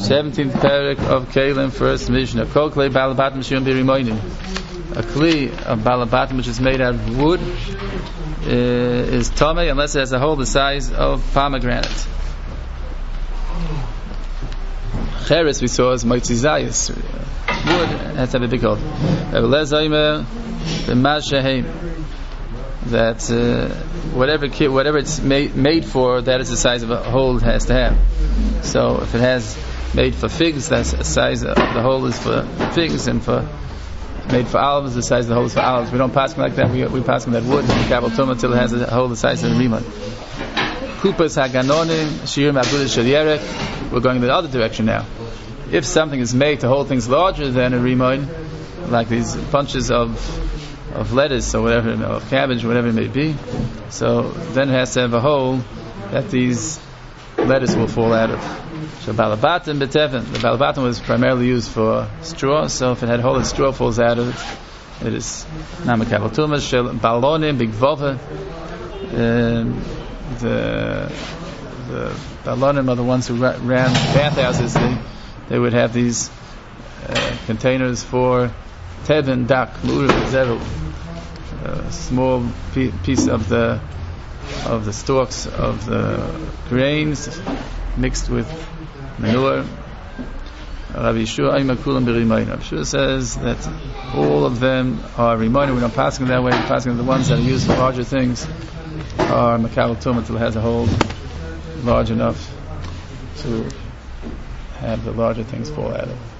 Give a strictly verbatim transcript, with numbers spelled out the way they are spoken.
seventeenth parak of Kalim, first Mishnah. Kol klei balabatim shiyum birimoinim. A kli of balabatim which is made out of wood uh, is tamei unless it has a hole the size of pomegranate. Cheres we saw is moitzizayis. Wood has to have a big hole. That uh, whatever ki- whatever it's made, made for, that is the size of a hole it has to have. So if it has made for figs, that's the size of the hole is for figs, and for made for olives, the size of the hole is for olives. We don't pass like that. We we pass that wood in kabel tumah until it has a hole the size of the rimon. Kupas haganonim shirim abudah shel yerek. We're going in the other direction now. If something is made to hold things larger than a rimon, like these bunches of of lettuce or whatever, of cabbage, whatever it may be, so then it has to have a hole that these lettuce will fall out of. So balabatim beteven, the balabatim was primarily used for straw, so if it had a hole that straw falls out of it, it is namakabel tumas shel balonim big vova. The the balonim are the ones who ran bathhouses. They they would have these uh, containers for tevin dak mu'ur zeru, a small piece of the of the stalks of the grains mixed with manure. Rabbi Yeshua Aymakulam b'Rimayna. Rabbi Yeshua says that all of them are Rimayna. We don't pass them that way. We pass them the ones that are used for larger things are Makabel Tumah until it has a hole large enough to have the larger things fall out of.